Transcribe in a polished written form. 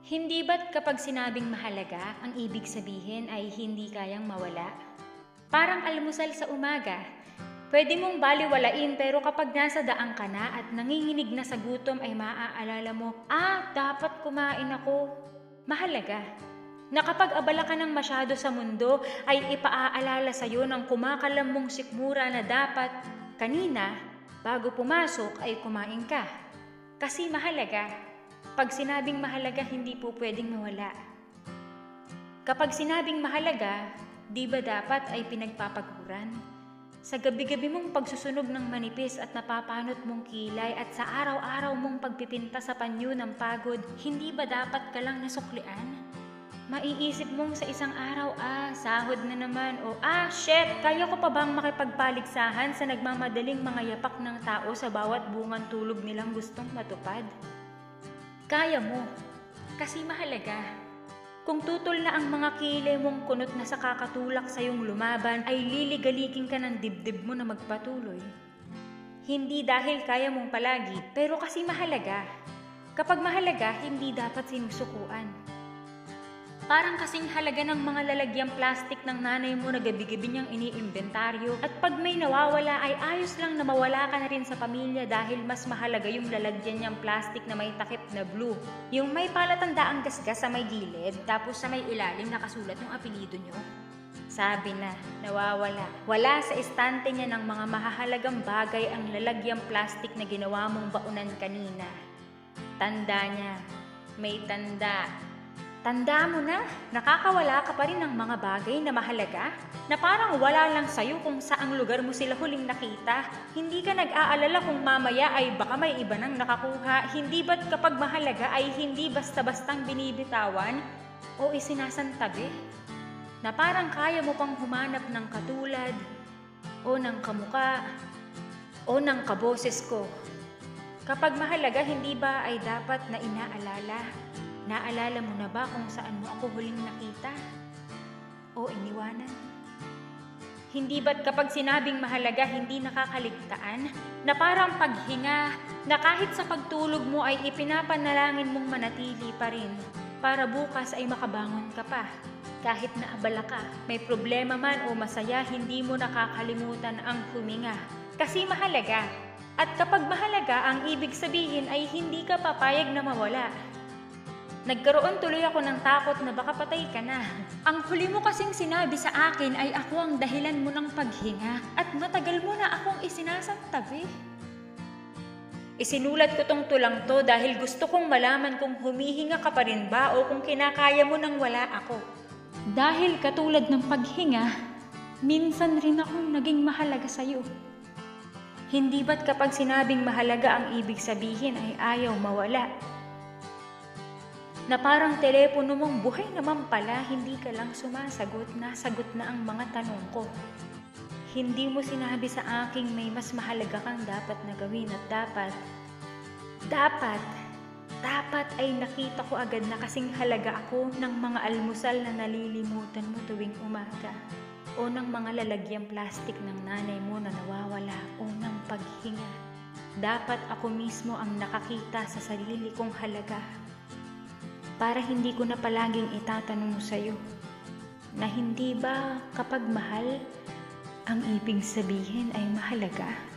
Hindi ba't kapag sinabing mahalaga, ang ibig sabihin ay hindi kayang mawala? Parang almusal sa umaga. Pwede mong baliwalain pero kapag nasa daan ka na at nanginginig na sa gutom ay maaalala mo, dapat kumain ako. Mahalaga. Na kapag abala ka ng masyado sa mundo ay ipaaalala sa'yo ng kumakalam mong sikmura na dapat kanina, bago pumasok ay kumain ka. Kasi mahalaga. Pag sinabing mahalaga, hindi po pwedeng mawala. Kapag sinabing mahalaga, di ba dapat ay pinagpapaguran? Sa gabi-gabi mong pagsusunog ng manipis at napapanot mong kilay at sa araw-araw mong pagpipinta sa panyo ng pagod, hindi ba dapat ka lang nasuklian? Maiisip mong sa isang araw, sahod na naman o shit, kaya ko pa bang makipagpaligsahan sa nagmamadaling mga yapak ng tao sa bawat bungang tulog nilang gustong matupad? Kaya mo, kasi mahalaga. Kung tutol na ang mga kilay mong kunot na sa kakatulak sa iyong lumaban, ay liligaligin ka ng dibdib mo na magpatuloy. Hindi dahil kaya mong palagi, pero kasi mahalaga. Kapag mahalaga, hindi dapat sinusukuan. Parang kasing halaga ng mga lalagyang plastik ng nanay mo na gabi-gabi niyang iniimbentaryo at pag may nawawala ay ayos lang na mawala ka na rin sa pamilya dahil mas mahalaga yung lalagyan niyang plastik na may takip na blue. Yung may palatandaang gasgas sa may gilid tapos sa may ilalim nakasulat yung apelyido niyo. Sabi na, nawawala. Wala sa estante niya ng mga mahahalagang bagay ang lalagyang plastik na ginawa mong baunan kanina. Tanda niya, may tanda. Tanda mo na, nakakawala ka pa rin ng mga bagay na mahalaga, na parang wala lang sa'yo kung saang lugar mo sila huling nakita. Hindi ka nag-aalala kung mamaya ay baka may iba nang nakakuha. Hindi ba't kapag mahalaga ay hindi basta-bastang binibitawan o isinasantabi? Na parang kaya mo pang humanap ng katulad o ng kamuka o ng kaboses ko. Kapag mahalaga, hindi ba ay dapat na inaalala? Naalala mo na ba kung saan mo ako huling nakita? O iniwanan? Hindi ba't kapag sinabing mahalaga, hindi nakakaligtaan? Na parang paghinga, na kahit sa pagtulog mo ay ipinapanalangin mong manatili pa rin, para bukas ay makabangon ka pa. Kahit na abala ka, may problema man o masaya, hindi mo nakakalimutan ang huminga. Kasi mahalaga. At kapag mahalaga, ang ibig sabihin ay hindi ka papayag na mawala. Nagkaroon tuloy ako ng takot na baka patay ka na. Ang huli mo kasing sinabi sa akin ay ako ang dahilan mo ng paghinga at matagal mo na akong isinasantabi. Isinulat ko tong tulang to dahil gusto kong malaman kung humihinga ka pa rin ba o kung kinakaya mo nang wala ako. Dahil katulad ng paghinga, minsan rin akong naging mahalaga sa'yo. Hindi ba't kapag sinabing mahalaga ang ibig sabihin ay ayaw mawala? Na parang telepono mong buhay naman pala, hindi ka lang sumasagot, nasagot na ang mga tanong ko. Hindi mo sinabi sa aking may mas mahalaga kang dapat na gawin at dapat ay nakita ko agad na kasing halaga ako ng mga almusal na nalilimutan mo tuwing umaga o ng mga lalagyang plastik ng nanay mo na nawawala o ng paghinga. Dapat ako mismo ang nakakita sa sarili kong halaga. Para hindi ko na palaging itatanong sa'yo na hindi ba kapag mahal, ang ibig sabihin ay mahalaga?